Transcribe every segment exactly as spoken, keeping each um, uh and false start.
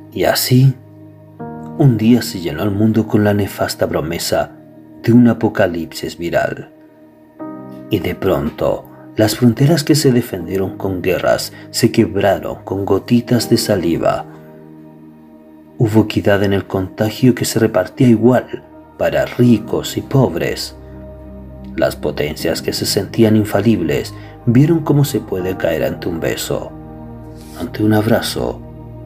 Y así, un día se llenó el mundo con la nefasta promesa de un apocalipsis viral. Y de pronto, las fronteras que se defendieron con guerras se quebraron con gotitas de saliva. Hubo equidad en el contagio que se repartía igual para ricos y pobres. Las potencias que se sentían infalibles vieron cómo se puede caer ante un beso, ante un abrazo.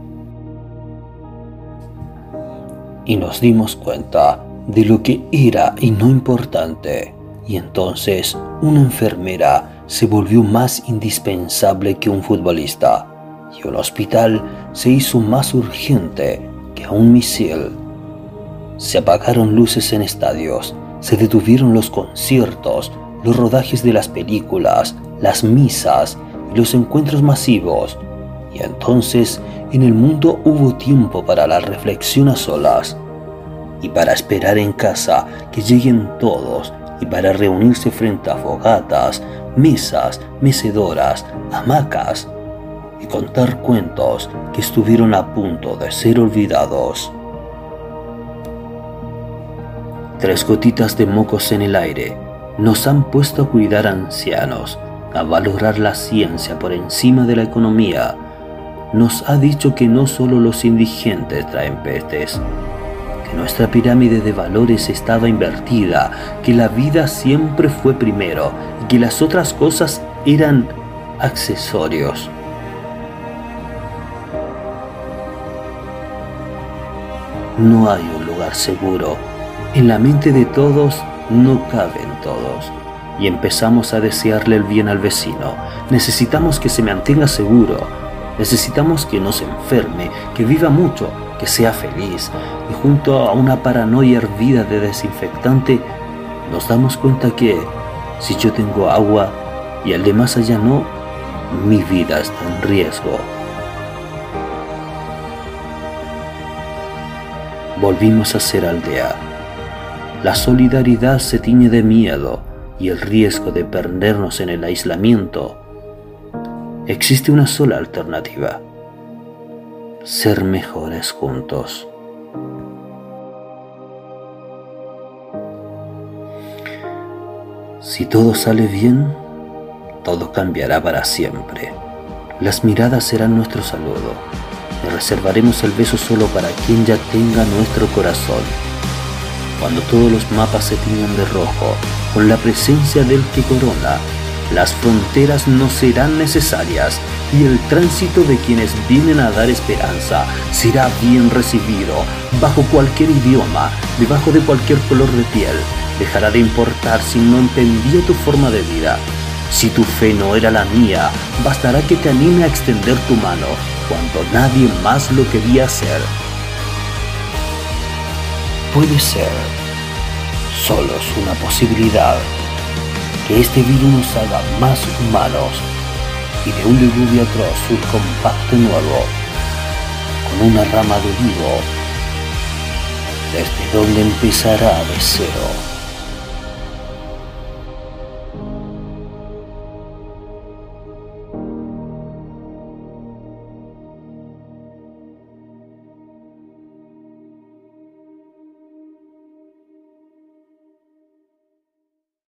Y nos dimos cuenta de lo que era y no importante. Y entonces una enfermera se volvió más indispensable que un futbolista. Y un hospital se hizo más urgente que un misil. Se apagaron luces en estadios, se detuvieron los conciertos, los rodajes de las películas, las misas y los encuentros masivos. Y entonces en el mundo hubo tiempo para la reflexión a solas y para esperar en casa que lleguen todos y para reunirse frente a fogatas, mesas, mecedoras, hamacas y contar cuentos que estuvieron a punto de ser olvidados. Tres gotitas de mocos en el aire nos han puesto a cuidar a ancianos, a valorar la ciencia por encima de la economía. Nos ha dicho que no solo los indigentes traen pestes, que nuestra pirámide de valores estaba invertida, que la vida siempre fue primero y que las otras cosas eran accesorios. No hay un lugar seguro. En la mente de todos no caben todos. Y empezamos a desearle el bien al vecino. Necesitamos que se mantenga seguro. Necesitamos que no se enferme, que viva mucho, que sea feliz. Y junto a una paranoia hervida de desinfectante, nos damos cuenta que si yo tengo agua y el de más allá no, mi vida está en riesgo. Volvimos a ser aldea. La solidaridad se tiñe de miedo y el riesgo de perdernos en el aislamiento. Existe una sola alternativa: ser mejores juntos. Si todo sale bien, todo cambiará para siempre. Las miradas serán nuestro saludo y reservaremos el beso solo para quien ya tenga nuestro corazón. Cuando todos los mapas se tiñan de rojo, con la presencia del que corona, las fronteras no serán necesarias y el tránsito de quienes vienen a dar esperanza será bien recibido, bajo cualquier idioma, debajo de cualquier color de piel. Dejará de importar si no entendía tu forma de vida. Si tu fe no era la mía, bastará que te anime a extender tu mano cuando nadie más lo quería hacer. Puede ser, solo es una posibilidad, que este virus nos haga más humanos y de un diluvio atroz surja un pacto nuevo, con una rama de olivo, desde donde empezará de cero.